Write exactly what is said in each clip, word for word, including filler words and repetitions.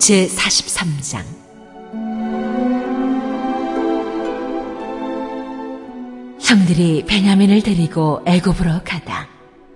제사십삼 장. 형들이 베냐민을 데리고 애굽으로 가다.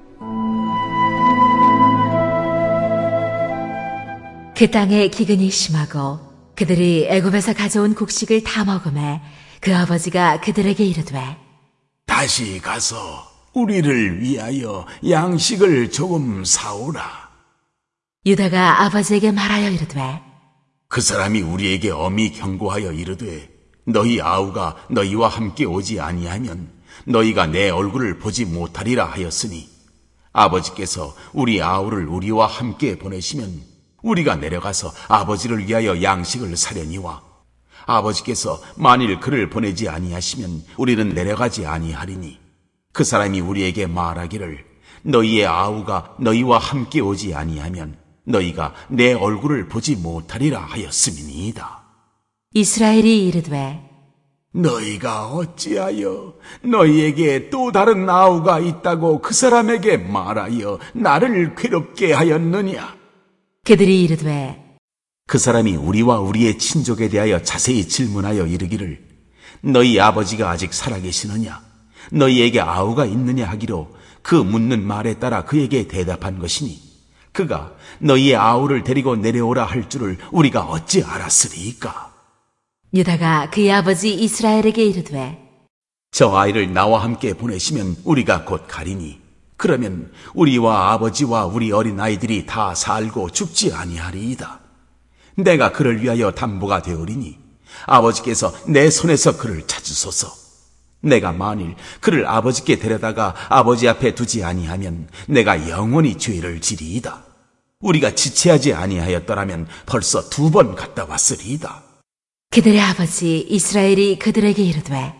그 땅에 기근이 심하고 그들이 애굽에서 가져온 곡식을 다 먹음에 그 아버지가 그들에게 이르되, 다시 가서 우리를 위하여 양식을 조금 사오라. 유다가 아버지에게 말하여 이르되, 그 사람이 우리에게 엄히 경고하여 이르되, 너희 아우가 너희와 함께 오지 아니하면 너희가 내 얼굴을 보지 못하리라 하였으니, 아버지께서 우리 아우를 우리와 함께 보내시면 우리가 내려가서 아버지를 위하여 양식을 사려니와, 아버지께서 만일 그를 보내지 아니하시면 우리는 내려가지 아니하리니, 그 사람이 우리에게 말하기를 너희의 아우가 너희와 함께 오지 아니하면 너희가 내 얼굴을 보지 못하리라 하였음이니이다. 이스라엘이 이르되, 너희가 어찌하여 너희에게 또 다른 아우가 있다고 그 사람에게 말하여 나를 괴롭게 하였느냐? 그들이 이르되, 그 사람이 우리와 우리의 친족에 대하여 자세히 질문하여 이르기를 너희 아버지가 아직 살아계시느냐? 너희에게 아우가 있느냐 하기로 그 묻는 말에 따라 그에게 대답한 것이니, 그가 너희의 아우를 데리고 내려오라 할 줄을 우리가 어찌 알았으리이까? 유다가 그의 아버지 이스라엘에게 이르되, 저 아이를 나와 함께 보내시면 우리가 곧 가리니, 그러면 우리와 아버지와 우리 어린 아이들이 다 살고 죽지 아니하리이다. 내가 그를 위하여 담보가 되오리니 아버지께서 내 손에서 그를 찾으소서. 내가 만일 그를 아버지께 데려다가 아버지 앞에 두지 아니하면 내가 영원히 죄를 지리이다. 우리가 지체하지 아니하였더라면 벌써 두 번 갔다 왔으리이다. 그들의 아버지 이스라엘이 그들에게 이르되,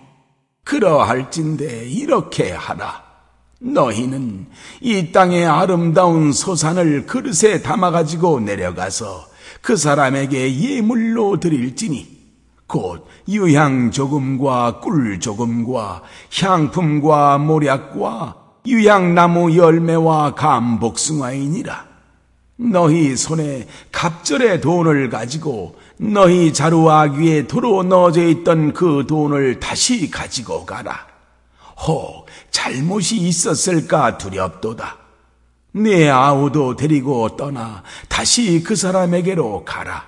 그러할진대 이렇게 하라. 너희는 이 땅의 아름다운 소산을 그릇에 담아가지고 내려가서 그 사람에게 예물로 드릴지니, 곧 유향 조금과 꿀 조금과 향품과 모략과 유향나무 열매와 감복숭아이니라. 너희 손에 갑절의 돈을 가지고 너희 자루아귀에 도로 넣어져 있던 그 돈을 다시 가지고 가라. 혹 잘못이 있었을까 두렵도다. 네 아우도 데리고 떠나 다시 그 사람에게로 가라.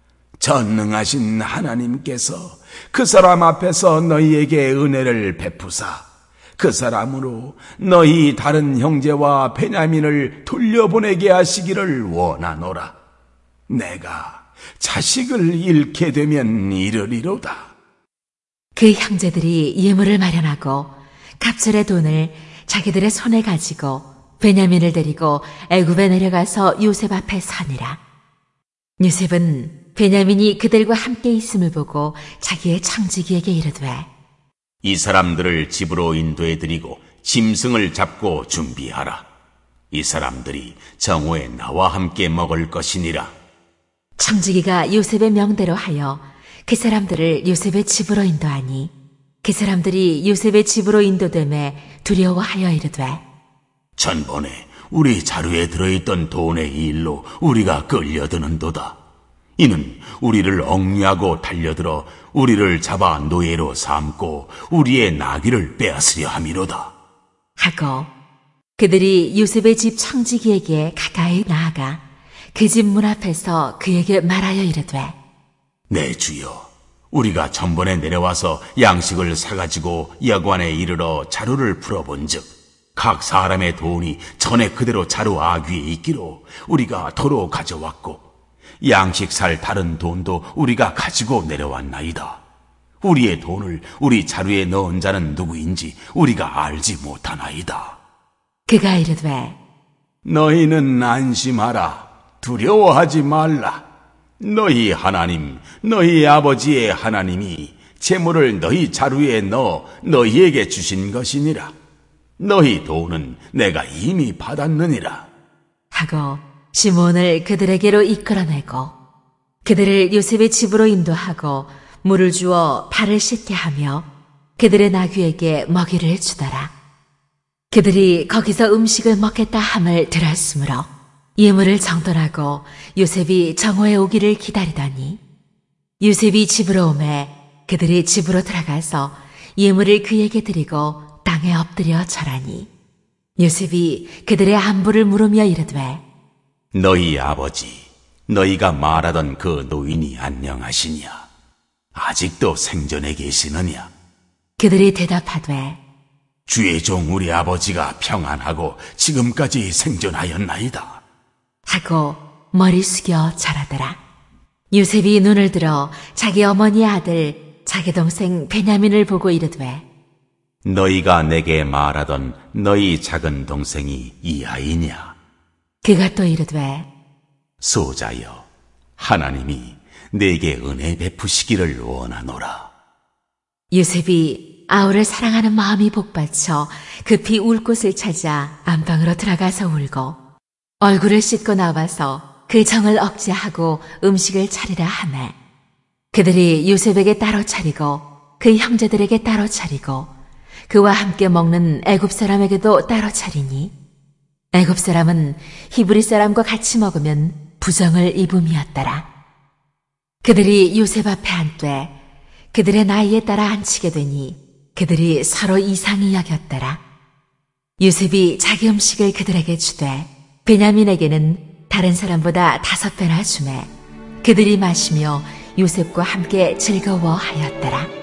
전능하신 하나님께서 그 사람 앞에서 너희에게 은혜를 베푸사 그 사람으로 너희 다른 형제와 베냐민을 돌려보내게 하시기를 원하노라. 내가 자식을 잃게 되면 이르리로다. 그 형제들이 예물을 마련하고 갑절의 돈을 자기들의 손에 가지고 베냐민을 데리고 애굽에 내려가서 요셉 앞에 서니라. 요셉은 베냐민이 그들과 함께 있음을 보고 자기의 청지기에게 이르되, 이 사람들을 집으로 인도해드리고 짐승을 잡고 준비하라. 이 사람들이 정오에 나와 함께 먹을 것이니라. 청지기가 요셉의 명대로 하여 그 사람들을 요셉의 집으로 인도하니, 그 사람들이 요셉의 집으로 인도됨에 두려워하여 이르되, 전번에 우리 자루에 들어있던 돈의 일로 우리가 끌려드는도다. 이는 우리를 억류하고 달려들어 우리를 잡아 노예로 삼고 우리의 나귀를 빼앗으려 함이로다. 하고 그들이 요셉의 집 청지기에게 가까이 나아가 그 집 문 앞에서 그에게 말하여 이르되, 내 주여, 우리가 전번에 내려와서 양식을 사가지고 여관에 이르러 자루를 풀어본즉 각 사람의 돈이 전에 그대로 자루 아귀에 있기로 우리가 도로 가져왔고, 양식 살 다른 돈도 우리가 가지고 내려왔나이다. 우리의 돈을 우리 자루에 넣은 자는 누구인지 우리가 알지 못하나이다. 그가 이르되, 너희는 안심하라. 두려워하지 말라. 너희 하나님, 너희 아버지의 하나님이 재물을 너희 자루에 넣어 너희에게 주신 것이니라. 너희 돈은 내가 이미 받았느니라. 하고 시몬을 그들에게로 이끌어내고 그들을 요셉의 집으로 인도하고 물을 주어 발을 씻게 하며 그들의 나귀에게 먹이를 주더라. 그들이 거기서 음식을 먹겠다 함을 들었으므로 예물을 정돈하고 요셉이 정오에 오기를 기다리더니 요셉이 집으로 오매 그들이 집으로 들어가서 예물을 그에게 드리고 땅에 엎드려 절하니 요셉이 그들의 안부를 물으며 이르되 너희 아버지 너희가 말하던 그 노인이 안녕하시냐? 아직도 생전에 계시느냐? 그들이 대답하되 주의 종 우리 아버지가 평안하고 지금까지 생존하였나이다 하고 머리 숙여 절하더라. 요셉이 눈을 들어 자기 어머니의 아들 자기 동생 베냐민을 보고 이르되 너희가 내게 말하던 너희 작은 동생이 이 아이냐? 그가 또 이르되 소자여 하나님이 내게 은혜 베푸시기를 원하노라. 요셉이 아우를 사랑하는 마음이 복받쳐 급히 울 곳을 찾아 안방으로 들어가서 울고 얼굴을 씻고 나와서 그 정을 억제하고 음식을 차리라 하매 그들이 요셉에게 따로 차리고 그 형제들에게 따로 차리고 그와 함께 먹는 애굽 사람에게도 따로 차리니 애굽 사람은 히브리 사람과 같이 먹으면 부정을 입음이었더라. 그들이 요셉 앞에 앉되 그들의 나이에 따라 앉히게 되니 그들이 서로 이상히 여겼더라. 요셉이 자기 음식을 그들에게 주되 베냐민에게는 다른 사람보다 다섯 배나 주매 그들이 마시며 요셉과 함께 즐거워하였더라.